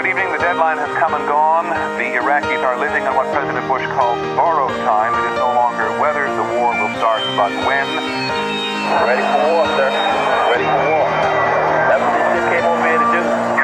Good evening. The deadline has come and gone. The Iraqis are living on what President Bush called borrowed time. It is no longer whether the war will start, but when. Ready for war, sir. Ready for war. That's what this shit came over here to do.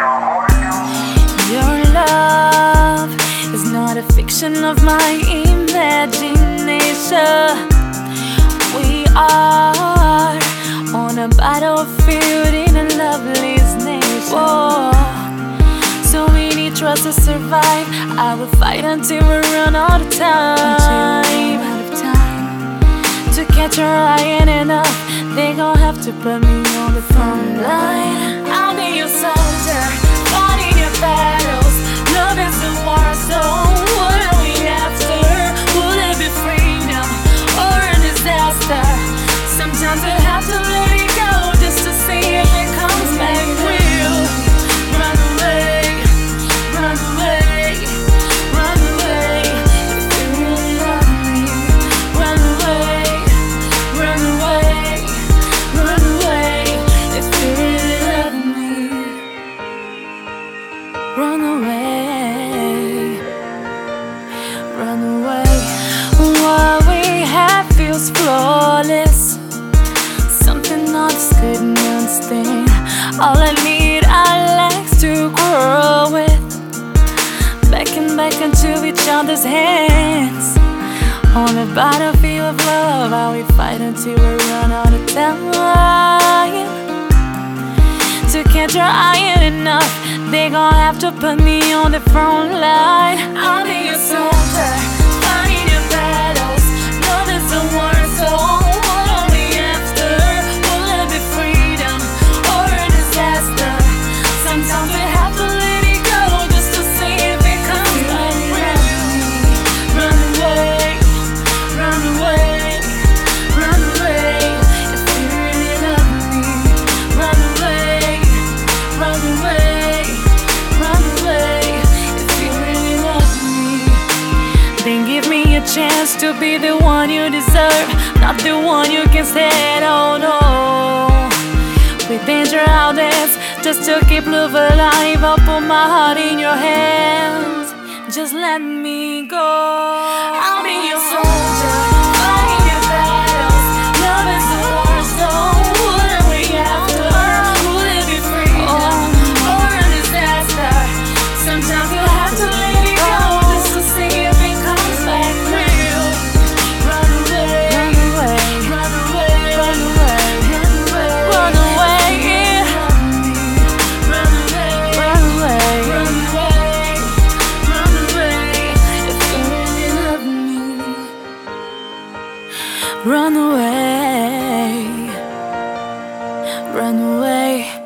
Your love is not a fiction of my imagination. We are on a battlefield in a lovely nation. Whoa. So we need trust to survive. I will fight until we run out of time. To catch your eye ain't enough. They gon' have to put me on the front line. I'll be your soldier, fighting your battles. Love is a war zone. What are we after? Will it be freedom or a disaster? Sometimes I have to let it go just to see if it comes back real. Run away, run away, run away. If you really love me, run away, run away, run away. If you really love me, run away, run away. What we have feels flawless. Something not just couldn't understand. All I need are legs to grow with. Back and back into each other's hands. On the battlefield of love, how we fight until we run out of time. To catch your eye ain't enough. They gon' have to put me on the front line. I'll be your soldier, fighting your battles. Love is a war zone. What are we after? Will it be freedom or a disaster? Sometimes we have to let it go just to see if it comes back real. Run away, run away, run away. If you really love me, run away, run away, run away. If you really love me, then give me a chance to be the one you deserve, not the one you can stand. Oh no, with danger out there, just to keep love alive. I'll put my heart in your hands. Just let me go. I'll be your soldier, fighting your battles. Love is a war zone. What are we after? Will it be freedom or a disaster? Sometimes you have to let it go just to see if it comes back real. Run away, run away, run away, run away, run away, run away, run away, run away, run away. If you really love me, run away, run away.